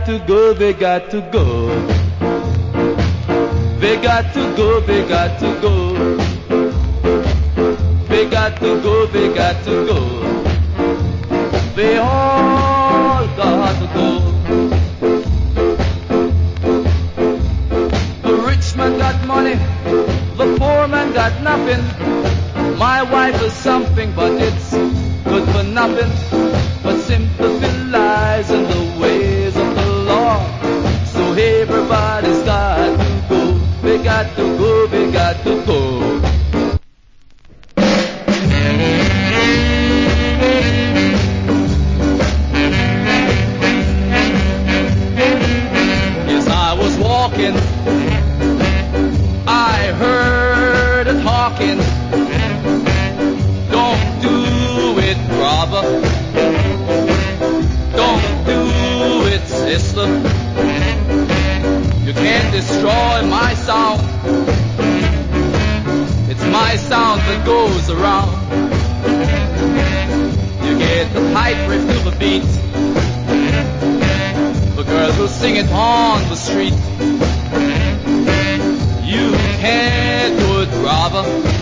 to go, they got to go. They got to go, they got to go. They got to go, they got to go. They all got to go. The rich man got money, the poor man got nothing. My wife is something, but it's good for nothing. But sympathy lies in the ways of the Lord. So everybody's got to go. They got to go, they got to go. Yes, I was walking, I heard a talking. Don't do it, brother. Don't do it, sister. You can't destroy my sound. It's my sound that goes around. You get the pipe riff to the beat. The girls will sing it on the street. You can't do it, brother.